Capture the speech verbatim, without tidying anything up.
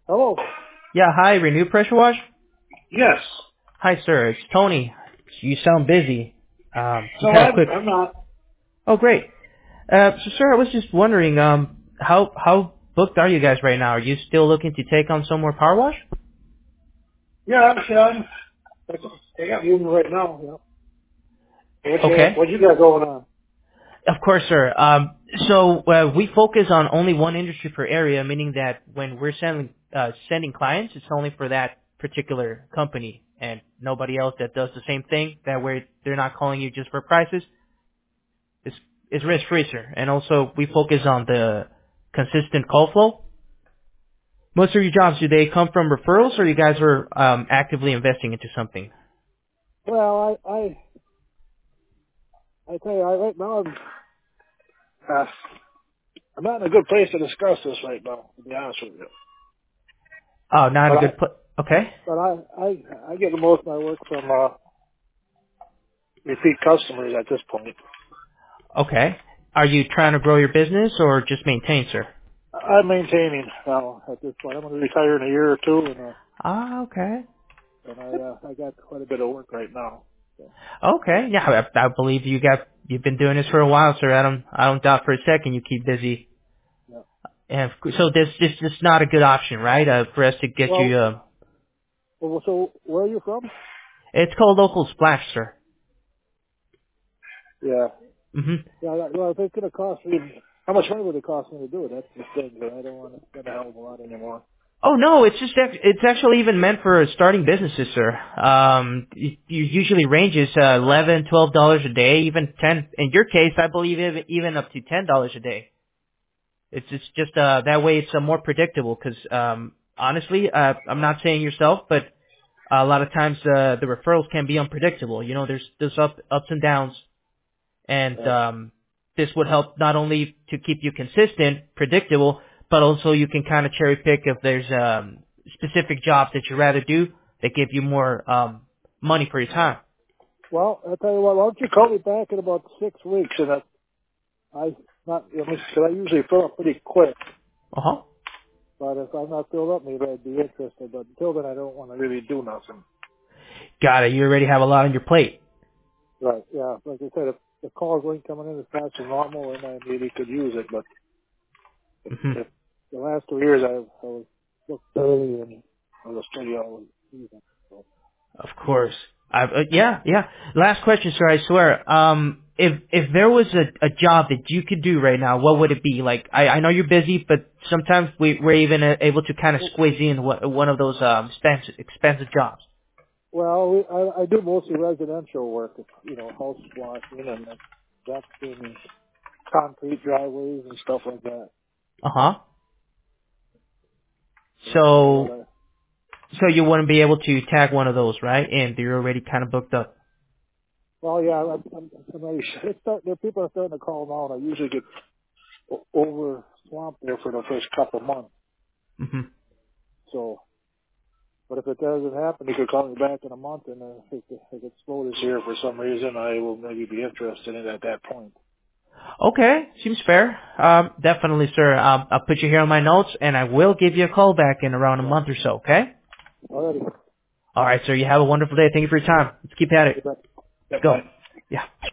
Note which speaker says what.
Speaker 1: Hello.
Speaker 2: Yeah, hi, Renew Pressure Wash?
Speaker 1: Yes.
Speaker 2: Hi, sir. It's Tony. You sound busy. Um,
Speaker 1: No,
Speaker 2: just had a
Speaker 1: I'm,
Speaker 2: quick...
Speaker 1: I'm not.
Speaker 2: Oh, great. Uh, so, sir, I was just wondering, um, how how booked are you guys right now? Are you still looking to take on some more power wash?
Speaker 1: Yeah, I'm, yeah, I'm, I got moving right now. Yeah. What you,
Speaker 2: Okay.
Speaker 1: what you got going on?
Speaker 2: Of course, sir. Um, so uh, we focus on only one industry per area, meaning that when we're sending uh, sending clients, it's only for that particular company and nobody else that does the same thing. That way, they're not calling you just for prices. It's, it's risk free, sir. And also, we focus on the consistent call flow. Most of your jobs, do they come from referrals, or you guys are um, actively investing into something?
Speaker 1: Well, I, I, I tell you, I, right now I'm, uh, I'm not in a good place to discuss this right now, to be honest with you.
Speaker 2: Oh, not
Speaker 1: But
Speaker 2: a
Speaker 1: I,
Speaker 2: good put. Okay.
Speaker 1: but I, I, I get the most of my work from, uh, repeat customers at this point.
Speaker 2: Okay. Are you trying to grow your business or just maintain, sir?
Speaker 1: I'm maintaining now at this point. I'm going to retire in a year or two, and uh,
Speaker 2: Ah, okay.
Speaker 1: and I uh, I got quite a bit of work right now. So,
Speaker 2: Okay. Yeah, I, I believe you got. You've been doing this for a while, sir. I don't. I don't doubt for a second you keep busy.
Speaker 1: yeah.
Speaker 2: And so this this is not a good option, right? Uh, for us to get
Speaker 1: Well,
Speaker 2: you. Uh,
Speaker 1: well, so where are you from?
Speaker 2: it's called local splash, sir.
Speaker 1: Yeah.
Speaker 2: hmm
Speaker 1: Yeah, that- well, if it's going to cost me, how much money would it cost me to do it? That's the thing, but I don't want to spend a hell of a lot anymore.
Speaker 2: Oh no, it's just act- it's actually even meant for starting businesses, sir. Um, it, it usually ranges uh, eleven, twelve dollars a day, even ten. In your case, I believe even even up to ten dollars a day. It's it's just uh that way it's uh, more predictable because um honestly, uh, I'm not saying yourself, but a lot of times uh, the referrals can be unpredictable. You know, there's there's up ups and downs, and
Speaker 1: Yeah.
Speaker 2: um, this would help not only to keep you consistent, predictable, but also you can kind of cherry pick if there's um, specific jobs that you rather do that give you more um, money for your time.
Speaker 1: Well, I'll tell you what, why don't you call me back in about six weeks and I, I not, I mean, 'cause I usually fill up pretty quick,
Speaker 2: Uh huh.
Speaker 1: but if I'm not filled up, maybe I'd be interested, but until then I don't want to really do nothing.
Speaker 2: Got it. You already have a lot on your plate.
Speaker 1: Right, yeah, like I said, if the calls weren't coming in as fast as normal, then I maybe could use it, but if,
Speaker 2: hmm
Speaker 1: if the last two years I, I was booked early and I was steady all season, so.
Speaker 2: Of course. I, uh, yeah, yeah. Last question, sir. I swear. Um, if if there was a, a job that you could do right now, what would it be? Like, I, I know you're busy, but sometimes we we're even uh, able to kind of squeeze in one one of those um expensive expensive jobs.
Speaker 1: Well, we, I, I do mostly residential work, you know, house washing and that's in concrete driveways and stuff like that.
Speaker 2: Uh huh.
Speaker 1: That's kind of what
Speaker 2: So
Speaker 1: I.
Speaker 2: so you wouldn't be able to tag one of those, right? And you're already kind of booked up.
Speaker 1: Well, yeah, I'm, I'm, I'm already, it's start, there people are starting to call now, and I usually get o- over swamped there for the first couple months.
Speaker 2: hmm
Speaker 1: So, but if it doesn't happen, you could call me back in a month, and uh, if, it, if it's slow this year for some reason, I will maybe be interested in it at that point.
Speaker 2: Okay, seems fair. Um, definitely, sir. Um, I'll put you here on my notes, and I will give you a call back in around a
Speaker 1: Yeah.
Speaker 2: month or so. Okay.
Speaker 1: Alrighty.
Speaker 2: All right, sir. You have a wonderful day. Thank you for your time. Let's keep at it.
Speaker 1: You bet.
Speaker 2: Let's
Speaker 1: Yep. Bye.
Speaker 2: go. Yeah.